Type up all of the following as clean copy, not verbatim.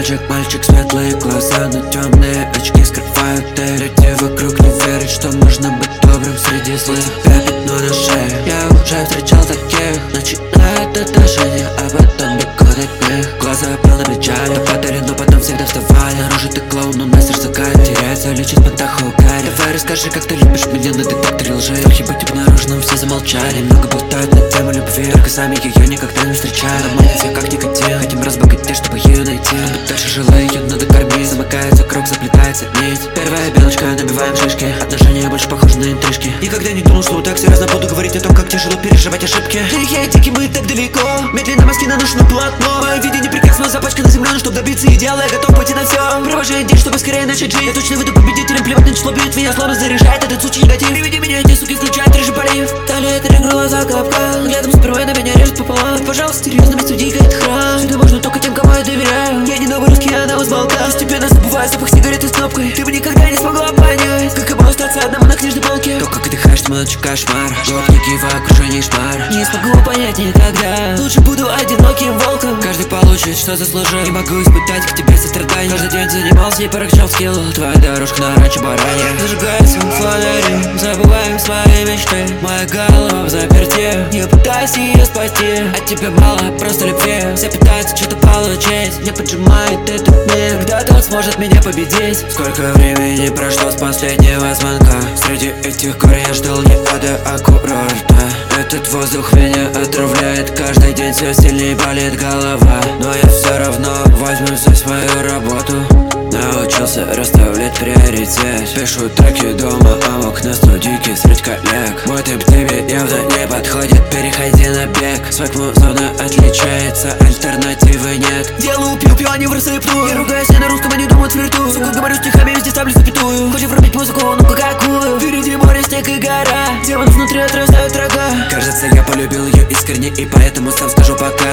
мальчик, светлые глаза, но темные очки скрывают ты. Люди вокруг не верят, что можно быть добрым среди злых. Тебя пятно на шее, я уже встречал таких. Начинают отношения, а потом бегут от них. Глаза полны печали, падали, но потом всегда вставали. Наружу ты клоун, но мастер закат теряется, лечит Пантаху Гарри. Давай расскажи, как ты любишь меня на детекторе лжи. Страхи быть обнаруженным, все замолчали. Много болтают на тему любви, только сами ее никогда не встречали. Мы все как никотин, хотим разбогатеть, чтобы ее найти. Дальше жила ее надо кормить. Замыкается круг, заплетается нить. Первая белочка, набиваем шишки. Отношения больше похожи на интрижки. Никогда не думал, что так серьезно буду говорить о том, как тяжело переживать ошибки. Дикий, мы так далеко. Медленно мазки наношены полотно. Мое видение прекрасно запачкано землей, чтобы добиться идеала, я готов пойти на все. Провожаю день, чтобы скорее начать жить. Я точно выйду победителем, плевать на число бьет меня, словно заряжает этот сучий негатив. Приведи меня, эти суки включают режим полив. Далее это глаза капкан. Взглядом сперва на меня режет пополам. Пожалуйста, серьезно, место дикает храм. Сюда можно только тем, кому я доверяю. Я не новый русский, она из Балкан. Постепенно забываю запах сигареты с кнопкой. Ты бы никогда не смогла понять, как я буду остаться одному на книжной полке. То, как отдыхаешь, ты ночью кошмар. Гопники в окружении шмар. Не смогу понять никогда. Лучше буду одиноким волком. Каждый получит, что заслужил. Не могу испытать к тебе сострадание. Каждый день занимался и прокачал скилл. Твоя дорожка на ранчо баранья. Зажигаются фонари, забываем свои мечты. Моя голова в заперти. Не пытайся ее спасти. От тебя мало, просто любви. Все пытаются что-то получить. Не поджимает этот мир. Когда тот сможет меня победить? Сколько времени прошло с последнего звонка? Среди этих гор я ждал не ада, а курорта. Этот воздух меня отравляет. Каждый день все сильнее болит голова. Но я все равно возьму за свою работу. Научился расставлять приоритет. Пишу треки дома, а мог на студийке среди коллег. Мой темп тебе явно не подходит, переходи на бег. Свой зона отличается, альтернативы нет. Делаю пил-пил, а не в рассыпную. Я ругаюсь на русском, а не думаю флиртую. Сука, говорю стихами, везде ставлю запятую. Хочешь врубить музыку, ну-ка какую? Впереди море, снег и гора. Демон внутри отрастают рога. Кажется, я полюбил ее искренне, и поэтому сам скажу пока.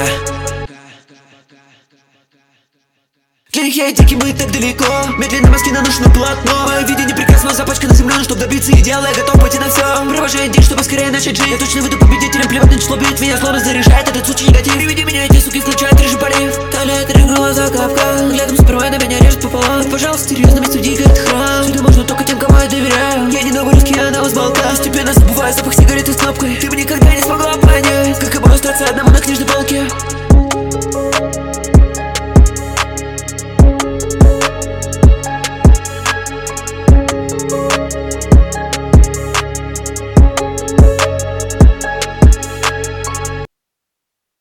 Для них я и дикий, мы так далеко. Медленно мазки наношены полотно. Мое видение прекрасно запачкано землей, чтобы добиться идеала, я готов пойти на все. Провожаю день, чтобы скорее начать жить. Я точно выйду победителем, плевать на число бьет меня, словно заряжает этот сучий негатив. Приведи меня, эти суки включают режим полив. Далее это глаза капкан. Взглядом сперва на меня режет пополам. Пожалуйста, серьезно, место дикает храм. Сюда можно только тем, кому я доверяю. Я не новый русский, она из Балкан. Постепенно забываю запах сигареты с кнопкой. Ты бы никогда не смогла понять, как я буду остаться одному на книжной полке.